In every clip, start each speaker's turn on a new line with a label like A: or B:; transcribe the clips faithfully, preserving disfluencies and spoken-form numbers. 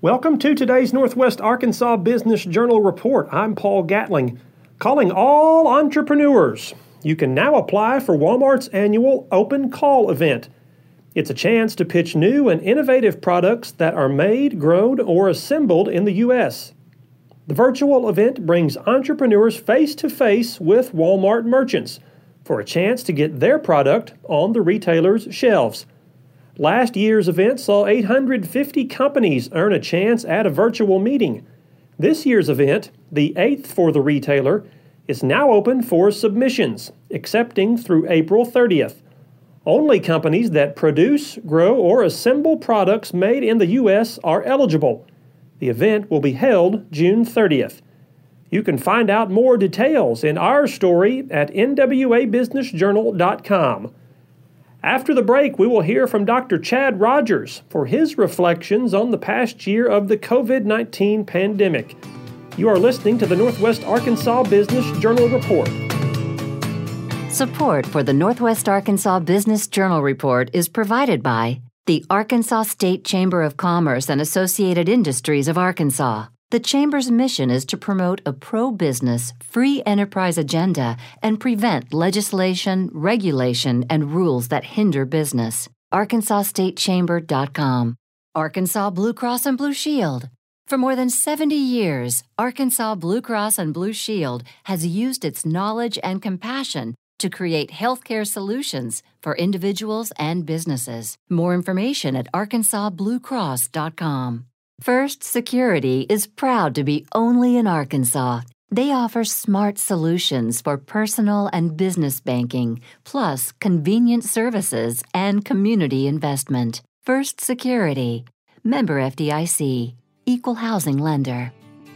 A: Welcome to today's Northwest Arkansas Business Journal Report. I'm Paul Gatling, calling all entrepreneurs. You can now apply for Walmart's annual Open Call event. It's a chance to pitch new and innovative products that are made, grown, or assembled in the U S. The virtual event brings entrepreneurs face-to-face with Walmart merchants for a chance to get their product on the retailer's shelves. Last year's event saw eight hundred fifty companies earn a chance at a virtual meeting. This year's event, the eighth for the retailer, is now open for submissions, accepting through April thirtieth. Only companies that produce, grow, or assemble products made in the U S are eligible. The event will be held June thirtieth. You can find out more details in our story at N W A business journal dot com. After the break, we will hear from Doctor Chad Rogers for his reflections on the past year of the covid nineteen pandemic. You are listening to the Northwest Arkansas Business Journal Report.
B: Support for the Northwest Arkansas Business Journal Report is provided by the Arkansas State Chamber of Commerce and Associated Industries of Arkansas. The Chamber's mission is to promote a pro-business, free enterprise agenda and prevent legislation, regulation, and rules that hinder business. arkansas state chamber dot com. Arkansas Blue Cross and Blue Shield. For more than seventy years, Arkansas Blue Cross and Blue Shield has used its knowledge and compassion to create healthcare solutions for individuals and businesses. More information at arkansas blue cross dot com. First Security is proud to be only in Arkansas. They offer smart solutions for personal and business banking, plus convenient services and community investment. First Security, member F D I C, equal housing lender.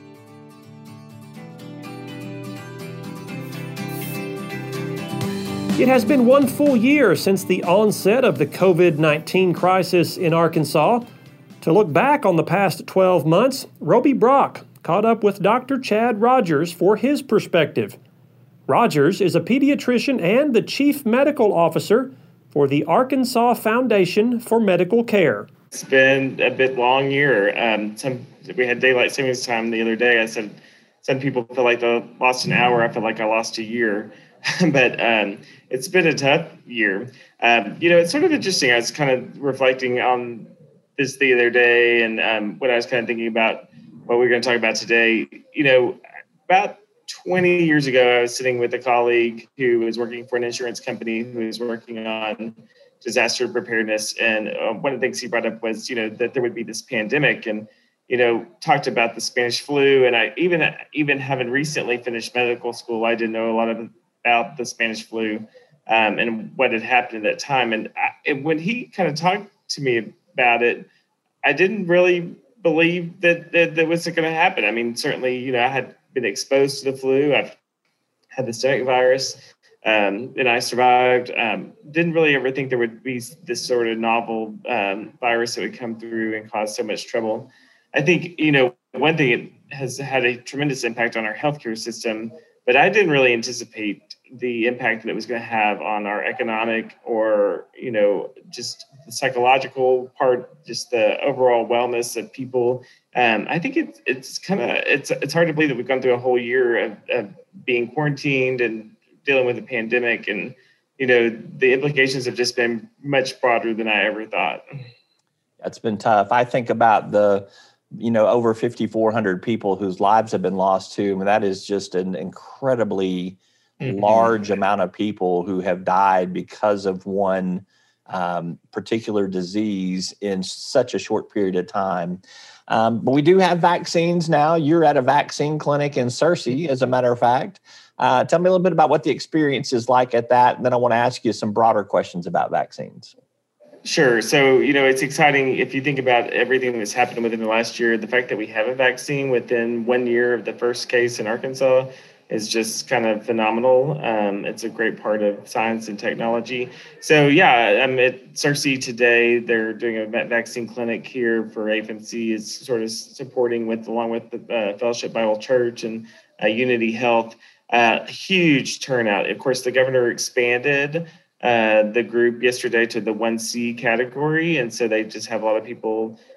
A: It has been one full year since the onset of the covid nineteen crisis in Arkansas. To look back on the past twelve months, Roby Brock caught up with Doctor Chad Rogers for his perspective. Rogers is a pediatrician and the chief medical officer for the Arkansas Foundation for Medical Care.
C: It's been a bit long year. Um, some we had daylight savings time the other day. I said some people feel like they lost an hour. I feel like I lost a year. but um, it's been a tough year. Um, you know, it's sort of interesting. I was kind of reflecting on this the other day, and um, when I was kind of thinking about what we're going to talk about today. You know, about twenty years ago, I was sitting with a colleague who was working for an insurance company who was working on disaster preparedness. And uh, one of the things he brought up was, you know, that there would be this pandemic, and, you know, talked about the Spanish flu. And I even, even having recently finished medical school, I didn't know a lot of, about the Spanish flu um, and what had happened at that time. And, I, and when he kind of talked to me about it, I didn't really believe that that, that was going to happen. I mean, certainly, you know, I had been exposed to the flu. I've had the stomach virus, um, and I survived. Um, didn't really ever think there would be this sort of novel um, virus that would come through and cause so much trouble. I think, you know, one thing, it has had a tremendous impact on our healthcare system, but I didn't really anticipate the impact that it was going to have on our economic or, you know, just the psychological part, just the overall wellness of people. Um, I think it, it's kind of, it's it's hard to believe that we've gone through a whole year of, of being quarantined and dealing with a pandemic. And, you know, the implications have just been much broader than I ever thought.
D: That's been tough. I think about the, you know, over fifty-four hundred people whose lives have been lost too. I mean, that is just an incredibly mm-hmm. large amount of people who have died because of one um, particular disease in such a short period of time. Um, but we do have vaccines now. You're at a vaccine clinic in Searcy, as a matter of fact. Uh, tell me a little bit about what the experience is like at that. And then I want to ask you some broader questions about vaccines.
C: Sure. So, you know, it's exciting if you think about everything that's happened within the last year. The fact that we have a vaccine within one year of the first case in Arkansas is just kind of phenomenal. Um, it's a great part of science and technology. So, yeah, I'm at Searcy today. They're doing a vaccine clinic here for A F M C. Is sort of supporting with, along with the uh, Fellowship Bible Church and uh, Unity Health. Uh, huge turnout. Of course, the governor expanded uh, the group yesterday to the one C category. And so they just have a lot of people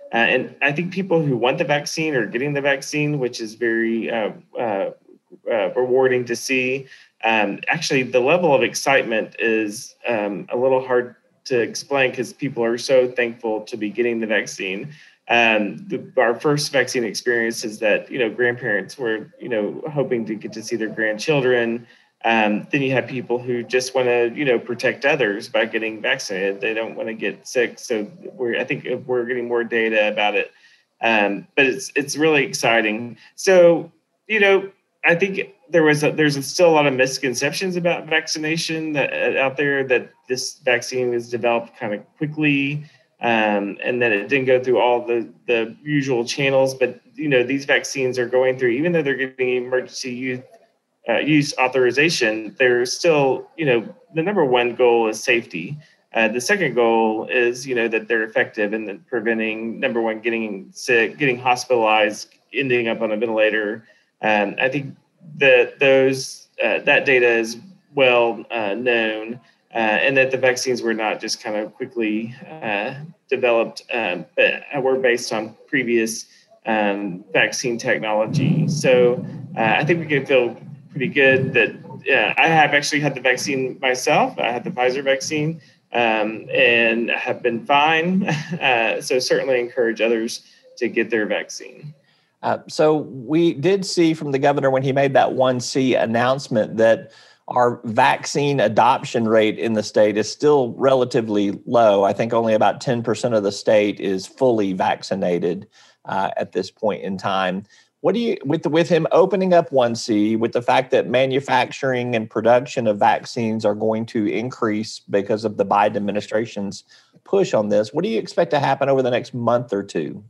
C: Uh, and I think people who want the vaccine are getting the vaccine, which is very uh, uh, uh, rewarding to see. Um, actually, the level of excitement is um, a little hard to explain because people are so thankful to be getting the vaccine. Um, the, our first vaccine experience is that, you know, grandparents were, you know, hoping to get to see their grandchildren. Um, then you have people who just want to, you know, protect others by getting vaccinated. They don't want to get sick. So we're, I think we're getting more data about it. Um, but it's it's really exciting. So, you know, I think there was a, there's a, still a lot of misconceptions about vaccination that, uh, out there, that this vaccine was developed kind of quickly. Um, and that it didn't go through all the, the usual channels. But, you know, these vaccines are going through, even though they're getting emergency use, uh, use authorization, they're still, you know, the number one goal is safety. Uh, the second goal is, you know, that they're effective in the preventing, number one, getting sick, getting hospitalized, ending up on a ventilator. Um, I think that those uh, that data is well uh, known. Uh, and that the vaccines were not just kind of quickly uh, developed, um, but were based on previous um, vaccine technology. So uh, I think we can feel pretty good that uh, I have actually had the vaccine myself. I had the Pfizer vaccine um, and have been fine. Uh, so certainly encourage others to get their vaccine.
D: Uh, so we did see from the governor when he made that one C announcement that our vaccine adoption rate in the state is still relatively low. I think only about ten percent of the state is fully vaccinated uh, at this point in time. What do you, with the, with him opening up one C, with the fact that manufacturing and production of vaccines are going to increase because of the Biden administration's push on this, what do you expect to happen over the next month or two?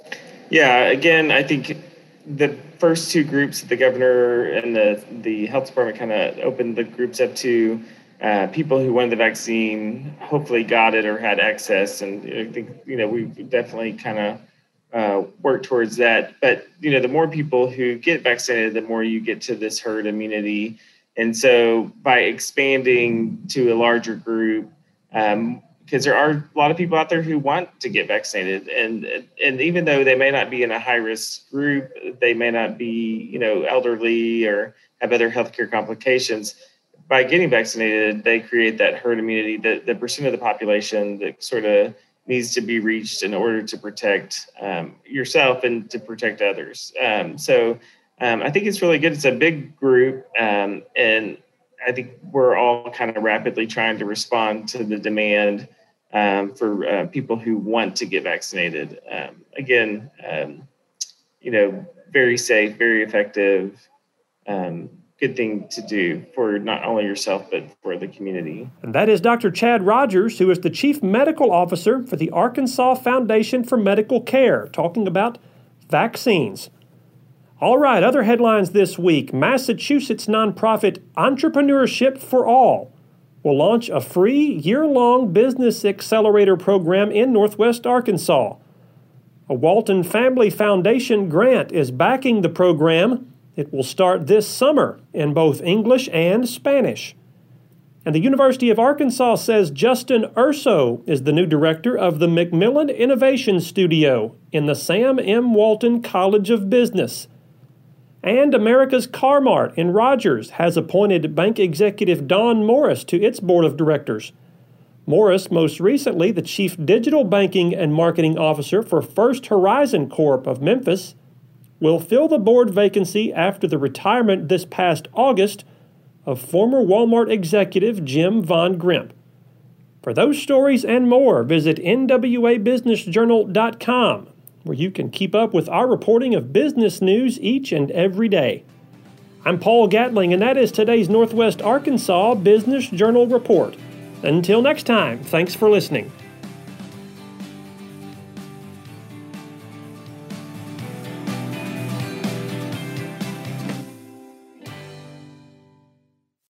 C: Yeah, again, I think the first two groups that the governor and the, the health department kind of opened the groups up to, uh, people who wanted the vaccine hopefully got it or had access. And I think, you know, we've definitely kind of uh, worked towards that. But, you know, the more people who get vaccinated, the more you get to this herd immunity. And so by expanding to a larger group, um, because there are a lot of people out there who want to get vaccinated, and and even though they may not be in a high risk group, they may not be, you know, elderly or have other healthcare complications. By getting vaccinated, they create that herd immunity, the, the percent of the population that sort of needs to be reached in order to protect um, yourself and to protect others. Um, so um, I think it's really good. It's a big group, um, and I think we're all kind of rapidly trying to respond to the demand um, for uh, people who want to get vaccinated. Um, again, um, you know, very safe, very effective, um, good thing to do for not only yourself, but for the community.
A: And that is Doctor Chad Rogers, who is the Chief Medical Officer for the Arkansas Foundation for Medical Care, talking about vaccines. All right, other headlines this week. Massachusetts nonprofit Entrepreneurship for All will launch a free year-long business accelerator program in Northwest Arkansas. A Walton Family Foundation grant is backing the program. It will start this summer in both English and Spanish. And the University of Arkansas says Justin Urso is the new director of the McMillan Innovation Studio in the Sam M. Walton College of Business. And America's Car-Mart in Rogers has appointed bank executive Don Morris to its board of directors. Morris, most recently the chief digital banking and marketing officer for First Horizon Corp of Memphis, will fill the board vacancy after the retirement this past August of former Walmart executive Jim Von Grimp. For those stories and more, visit N W A Business Journal dot com. Where you can keep up with our reporting of business news each and every day. I'm Paul Gatling, and that is today's Northwest Arkansas Business Journal Report. Until next time, thanks for listening.